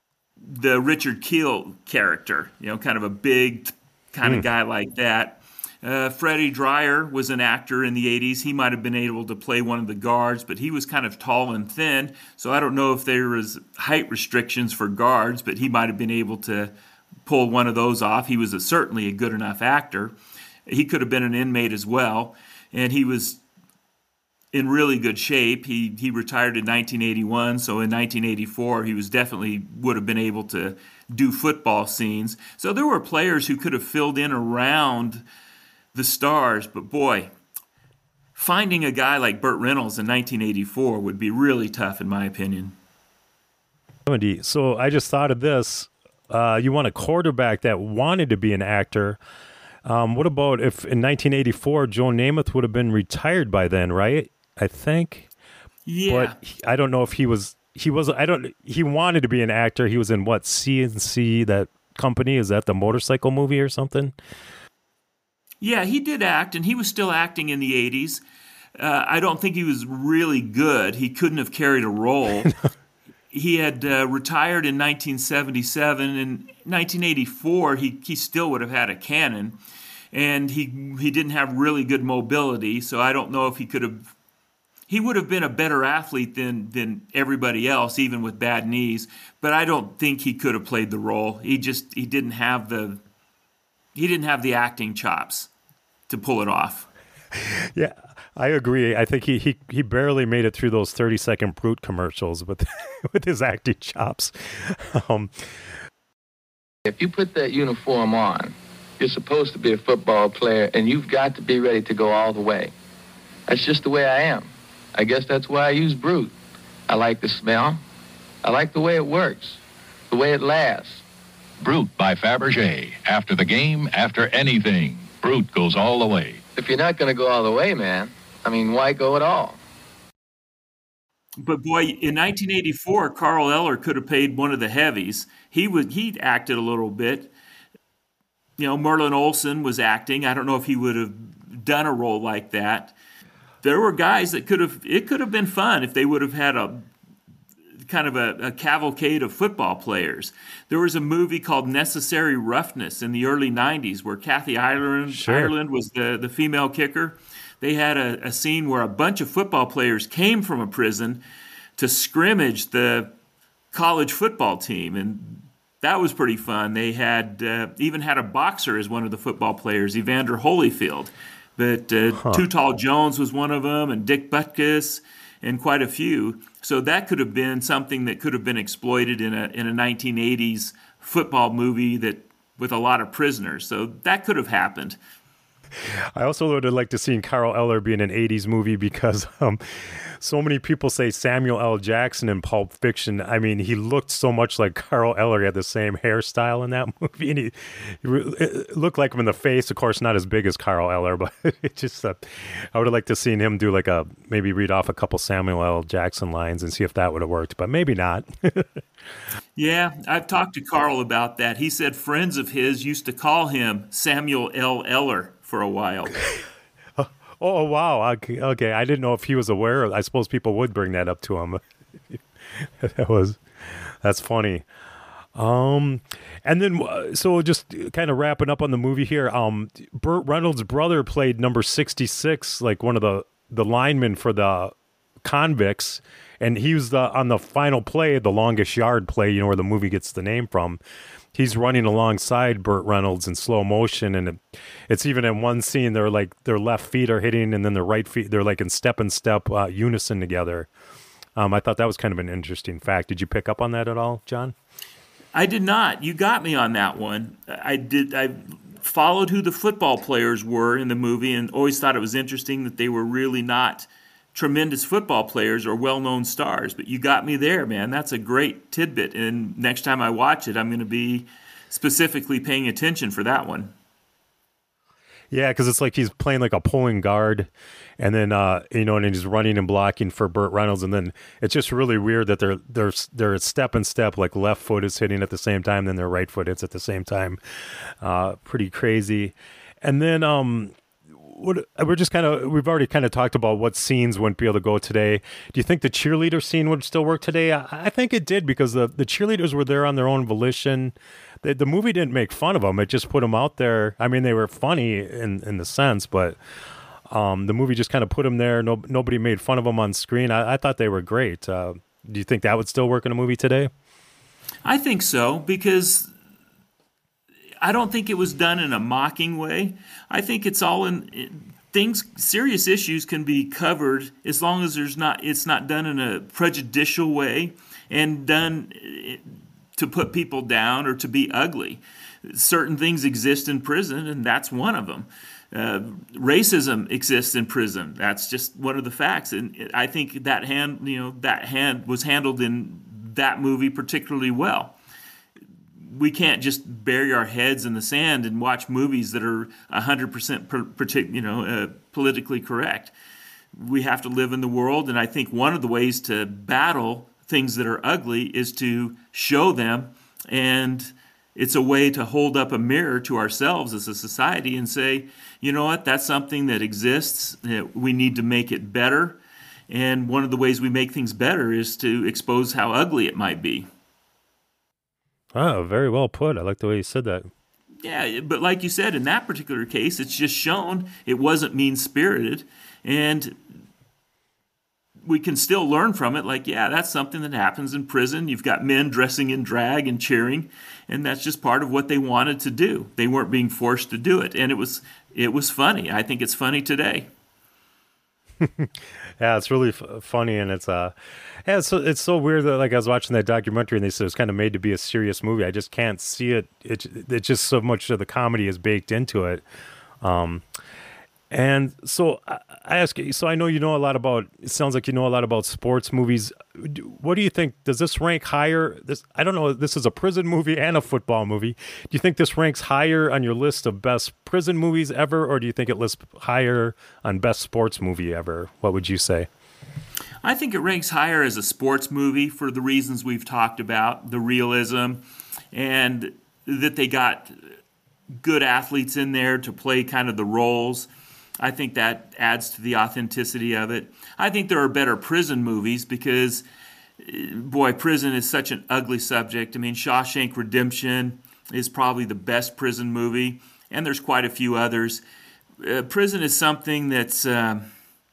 the Richard Kiel character, you know, kind of a big kind mm. of guy like that. Uh, Freddie Dreyer was an actor in the eighties. He might have been able to play one of the guards, but he was kind of tall and thin, so I don't know if there was height restrictions for guards, but he might have been able to pull one of those off. He was a, certainly a good enough actor. He could have been an inmate as well, and he was in really good shape. He he retired in nineteen eighty-one, so in nineteen eighty-four he was definitely would have been able to do football scenes. So there were players who could have filled in around the stars, but boy, finding a guy like Burt Reynolds in nineteen eighty-four would be really tough in my opinion. So I just thought of this. Uh, you want a quarterback that wanted to be an actor. Um, what about if in nineteen eighty-four Joe Namath would have been retired by then, right? I think. Yeah. But he, I don't know if he was, he was, I don't, he wanted to be an actor. He was in what, C N C, that company? Is that the motorcycle movie or something? Yeah, he did act, and he was still acting in the eighties. Uh, I don't think he was really good. He couldn't have carried a role. He had uh, retired in nineteen seventy-seven. In nineteen eighty-four, he, he still would have had a cannon, and he he didn't have really good mobility, so I don't know if he could have... He would have been a better athlete than, than everybody else, even with bad knees, but I don't think he could have played the role. He just he didn't have the he didn't have the acting chops to pull it off. Yeah, I agree. I think he, he, he barely made it through those thirty second Brute commercials with with his acting chops. Um, if you put that uniform on, you're supposed to be a football player, and you've got to be ready to go all the way. That's just the way I am. I guess that's why I use Brute. I like the smell. I like the way it works, the way it lasts. Brute by Fabergé. After the game, after anything, Brute goes all the way. If you're not going to go all the way, man, I mean, why go at all? But boy, in nineteen eighty-four, Carl Eller could have played one of the heavies. He would he'd acted a little bit. You know, Merlin Olsen was acting. I don't know if he would have done a role like that. There were guys that could have. It could have been fun if they would have had a kind of a, a cavalcade of football players. There was a movie called Necessary Roughness in the early nineties where Kathy Ireland, Sure. Ireland was the, the female kicker. They had a, a scene where a bunch of football players came from a prison to scrimmage the college football team, and that was pretty fun. They had uh, even had a boxer as one of the football players, Evander Holyfield. But uh, huh. Too Tall Jones was one of them, and Dick Butkus, and quite a few. So that could have been something that could have been exploited in a in a nineteen eighties football movie that with a lot of prisoners. So that could have happened. I also would have liked to see Carl Eller be in an eighties movie because um, so many people say Samuel L. Jackson in Pulp Fiction. I mean, he looked so much like Carl Eller. He had the same hairstyle in that movie, and he, he it looked like him in the face. Of course, not as big as Carl Eller, but it just uh, I would have liked to seen him do like a maybe read off a couple Samuel L. Jackson lines and see if that would have worked, but maybe not. Yeah, I've talked to Carl about that. He said friends of his used to call him Samuel L. Eller for a while. Oh, wow. Okay, okay. I didn't know if he was aware of. I suppose people would bring that up to him. That was, that's funny. Um, and then, uh, so just kind of wrapping up on the movie here, um, Burt Reynolds' brother played number sixty-six, like one of the, the linemen for the convicts. And he was the, on the final play, the longest yard play, you know, where the movie gets the name from. He's running alongside Burt Reynolds in slow motion, and it, it's even in one scene, they're like, their left feet are hitting, and then their right feet, they're like in step and step uh, unison together. Um, I thought that was kind of an interesting fact. Did you pick up on that at all, John? I did not. You got me on that one. I did. I followed who the football players were in the movie, and always thought it was interesting that they were really not tremendous football players or well-known stars, but you got me there, man. That's a great tidbit, and next time I watch it, I'm going to be specifically paying attention for that one. Yeah, because it's like he's playing like a pulling guard, and then uh, you know, and he's running and blocking for Burt Reynolds, and then it's just really weird that they're they're they're step and step, like left foot is hitting at the same time, then their right foot hits at the same time. Uh, pretty crazy. And then um, what we're just kind of we've already kind of talked about what scenes wouldn't be able to go today. Do you think the cheerleader scene would still work today? I, I think it did because the the cheerleaders were there on their own volition. The, the movie didn't make fun of them; it just put them out there. I mean, they were funny in in the sense, but um, the movie just kind of put them there. No, nobody made fun of them on screen. I, I thought they were great. Uh, do you think that would still work in a movie today? I think so, because I don't think it was done in a mocking way. I think it's all in things. Serious issues can be covered as long as there's not. It's not done in a prejudicial way and done to put people down or to be ugly. Certain things exist in prison, and that's one of them. Uh, racism exists in prison. That's just one of the facts, and I think that hand, you know, that hand was handled in that movie particularly well. We can't just bury our heads in the sand and watch movies that are one hundred percent per, partic- you know, uh, politically correct. We have to live in the world, and I think one of the ways to battle things that are ugly is to show them, and it's a way to hold up a mirror to ourselves as a society and say, you know what, that's something that exists, we need to make it better, and one of the ways we make things better is to expose how ugly it might be. Oh, very well put. I like the way you said that. Yeah, but like you said, in that particular case, it's just shown it wasn't mean-spirited, and we can still learn from it. Like, yeah, that's something that happens in prison. You've got men dressing in drag and cheering, and that's just part of what they wanted to do. They weren't being forced to do it, and it was it was funny. I think it's funny today. Yeah, it's really f- funny, and it's uh, yeah, it's so, it's so weird that like I was watching that documentary and they said it was kind of made to be a serious movie. I just can't see it. It it's just so much of the comedy is baked into it. Um, and so I, I ask you. So I know you know a lot about. It sounds like you know a lot about sports movies. What do you think? Does this rank higher? This I don't know. This is a prison movie and a football movie. Do you think this ranks higher on your list of best prison movies ever, or do you think it lists higher on best sports movie ever? What would you say? I think it ranks higher as a sports movie for the reasons we've talked about, the realism, and that they got good athletes in there to play kind of the roles. I think that adds to the authenticity of it. I think there are better prison movies because, boy, prison is such an ugly subject. I mean, Shawshank Redemption is probably the best prison movie, and there's quite a few others. Uh, prison is something that's uh,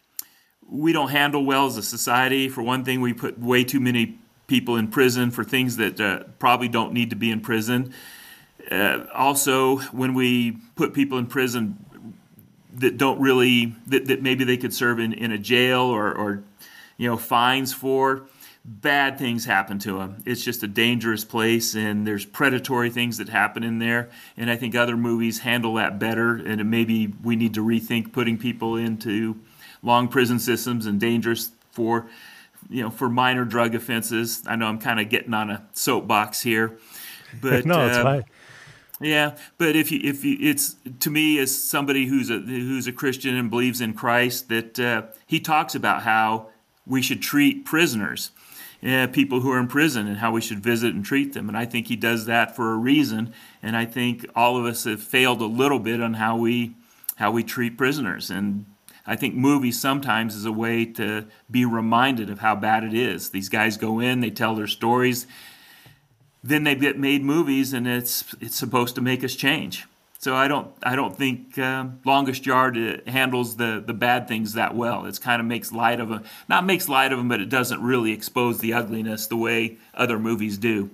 we don't handle well as a society. For one thing, we put way too many people in prison for things that uh, probably don't need to be in prison. Uh, also, when we put people in prison that don't really, that, that maybe they could serve in, in a jail or, or, you know, fines for, bad things happen to them. It's just a dangerous place, and there's predatory things that happen in there, and I think other movies handle that better, and maybe we need to rethink putting people into long prison systems and dangerous for, you know, for minor drug offenses. I know I'm kind of getting on a soapbox here, but no, it's uh, fine. Yeah, but if you, if you, it's to me as somebody who's a who's a Christian and believes in Christ, that uh, he talks about how we should treat prisoners, uh, people who are in prison, and how we should visit and treat them. And I think he does that for a reason. And I think all of us have failed a little bit on how we how we treat prisoners. And I think movies sometimes is a way to be reminded of how bad it is. These guys go in, they tell their stories. Then they get made movies, and it's it's supposed to make us change. So I don't I don't think um, Longest Yard uh, handles the, the bad things that well. It kind of makes light of them, not makes light of them, but it doesn't really expose the ugliness the way other movies do.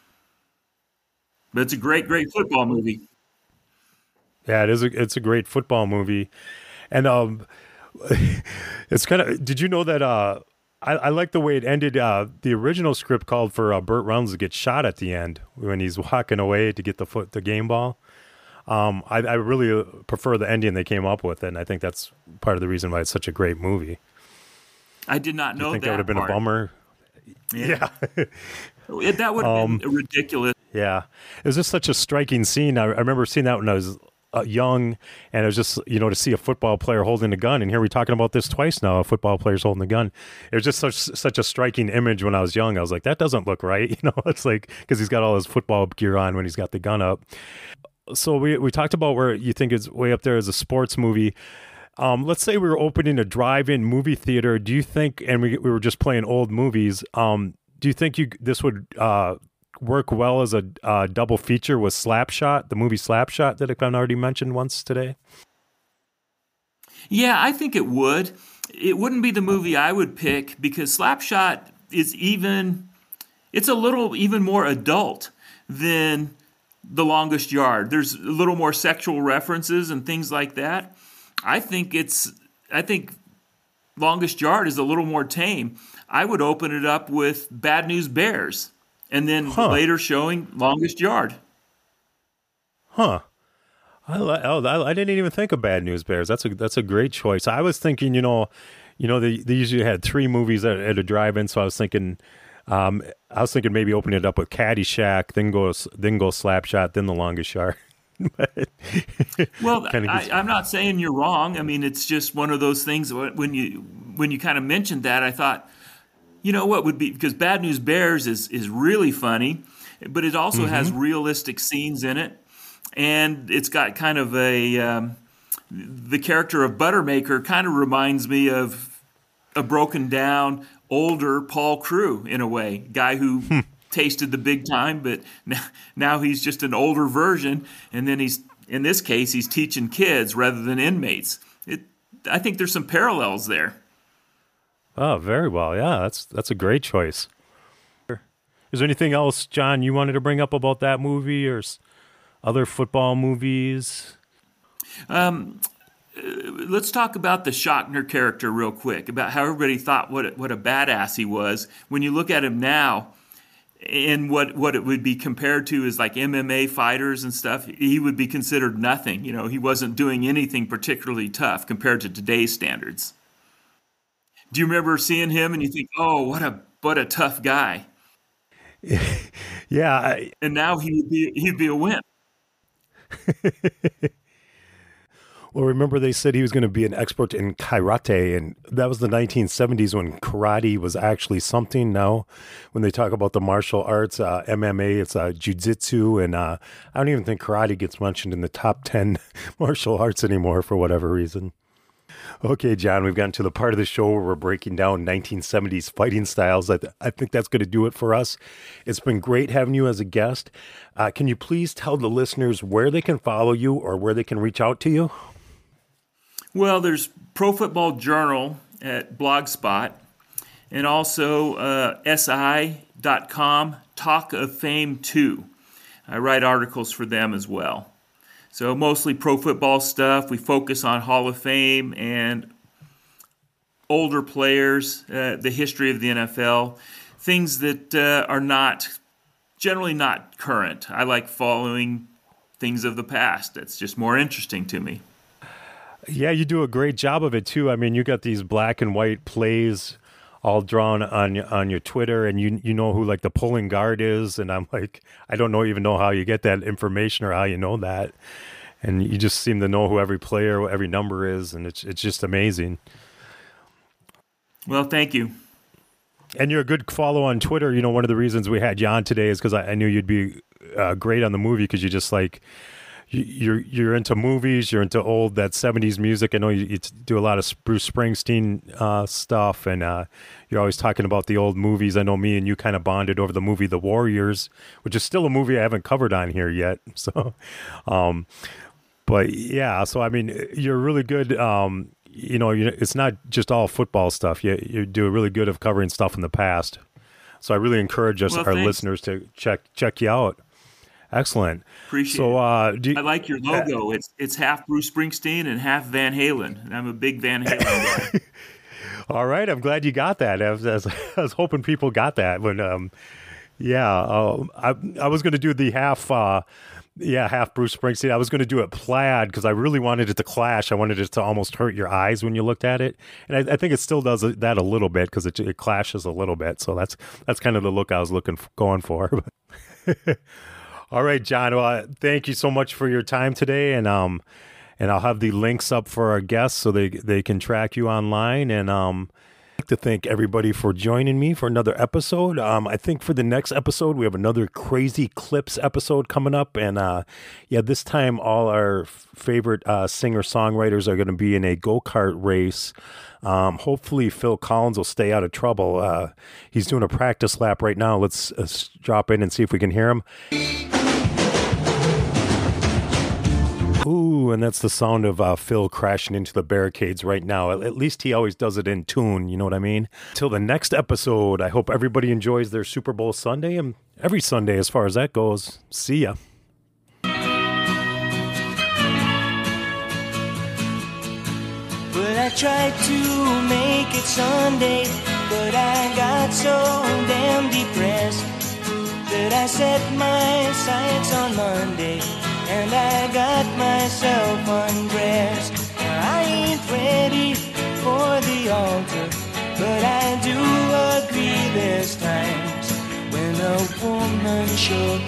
But it's a great, great football movie. Yeah, it is. A, it's a great football movie, and um, it's kind of. Did you know that? Uh, I, I like the way it ended. Uh, the original script called for uh, Burt Reynolds to get shot at the end when he's walking away to get the foot, the game ball. Um, I, I really prefer the ending they came up with, and I think that's part of the reason why it's such a great movie. I did not know you think that. that would have been part. a bummer? Yeah, yeah. That would have um, been ridiculous. Yeah, it was just such a striking scene. I, I remember seeing that when I was Uh, young, and it was just, you know, to see a football player holding a gun, and here we're talking about this twice now, a football player's holding a gun. It was just such such a striking image when I was young. I was like, that doesn't look right, you know. It's like, because he's got all his football gear on when he's got the gun up. So we we talked about where you think it's way up there as a sports movie. Um, let's say we were opening a drive-in movie theater. Do you think, and we we were just playing old movies. Um, do you think you this would uh, work well as a uh, double feature with Slapshot, the movie Slapshot that I've already mentioned once today? Yeah, I think it would. It wouldn't be the movie I would pick because Slapshot is even, it's a little even more adult than The Longest Yard. There's a little more sexual references and things like that. I think it's, I think Longest Yard is a little more tame. I would open it up with Bad News Bears and then huh. later showing Longest Yard. Huh. I, oh, I didn't even think of Bad News Bears. That's a that's a great choice. I was thinking, you know, you know, they, they usually had three movies at, at a drive-in, so I was thinking, um, I was thinking maybe opening it up with Caddyshack, then go then go Slapshot, then The Longest Yard. Well, I, I'm not saying you're wrong. I mean, it's just one of those things. When you when you kind of mentioned that, I thought, you know, what would be because Bad News Bears is is really funny, but it also mm-hmm. has realistic scenes in it. And it's got kind of a, um, the character of Buttermaker kind of reminds me of a broken down, older Paul Crewe in a way. Guy who hmm. tasted the big time, but now, now he's just an older version. And then he's, in this case, he's teaching kids rather than inmates. It, I think there's some parallels there. Oh, very well. Yeah, that's that's a great choice. Is there anything else, John, you wanted to bring up about that movie or other football movies? Um, let's talk about the Shockner character real quick, about how everybody thought what a, what a badass he was. When you look at him now and what, what it would be compared to is like M M A fighters and stuff, he would be considered nothing. You know, he wasn't doing anything particularly tough compared to today's standards. Do you remember seeing him and you think, oh, what a what a tough guy? Yeah. I... And now he would be he'd be a wimp. Well, remember they said he was going to be an expert in karate, and that was the nineteen seventies when karate was actually something. Now, when they talk about the martial arts, uh, M M A, it's uh, jiu-jitsu, and uh, I don't even think karate gets mentioned in the top ten martial arts anymore for whatever reason. Okay, John, we've gotten to the part of the show where we're breaking down nineteen seventies fighting styles. I, th- I think that's going to do it for us. It's been great having you as a guest. Uh, can you please tell the listeners where they can follow you or where they can reach out to you? Well, there's Pro Football Journal at Blogspot and also uh, S I dot com, Talk of Fame two. I write articles for them as well. So mostly pro football stuff. We focus on Hall of Fame and older players, uh, the history of the N F L, things that uh, are not, generally not current. I like following things of the past. That's just more interesting to me. Yeah, you do a great job of it too. I mean, you got these black and white plays all drawn on on your Twitter, and you you know who like the pulling guard is, and I'm like, I don't know even know how you get that information or how you know that, and you just seem to know who every player, every number is, and it's it's just amazing. Well, thank you. And you're a good follow on Twitter. You know, one of the reasons we had you on today is because I, I knew you'd be uh, great on the movie because you just like. You're you're into movies. You're into old that seventies music. I know you, you do a lot of Bruce Springsteen uh, stuff, and uh, you're always talking about the old movies. I know me and you kind of bonded over the movie The Warriors, which is still a movie I haven't covered on here yet. So, um, but yeah, so I mean, you're really good. Um, you know, you, it's not just all football stuff. You you do really good of covering stuff in the past. So I really encourage us, well, our thanks. listeners, to check check you out. Excellent. Appreciate so, uh, it. You, I like your logo. Uh, it's it's half Bruce Springsteen and half Van Halen. And I'm a big Van Halen guy. All right. I'm glad you got that. I was, I was hoping people got that. When, um, yeah, uh, I I was going to do the half, uh, yeah, half Bruce Springsteen. I was going to do it plaid because I really wanted it to clash. I wanted it to almost hurt your eyes when you looked at it. And I, I think it still does that a little bit because it, it clashes a little bit. So that's that's kind of the look I was looking going for. All right, John. Well, uh, thank you so much for your time today, and um, and I'll have the links up for our guests so they they can track you online. And um, To thank everybody for joining me for another episode. Um, I think for the next episode, we have another Crazy Clips episode coming up. And uh, yeah, this time all our f- favorite uh, singer-songwriters are going to be in a go-kart race. Um, hopefully Phil Collins will stay out of trouble. Uh, he's doing a practice lap right now. Let's, let's drop in and see if we can hear him. Ooh, and that's the sound of uh, Phil crashing into the barricades right now. At, at least he always does it in tune, you know what I mean? Till the next episode, I hope everybody enjoys their Super Bowl Sunday and every Sunday as far as that goes. See ya. But I tried to make it Sunday, but I got so damn depressed that I set my sights on Monday. And I got myself undressed. I ain't ready for the altar, but I do agree there's times when a woman sure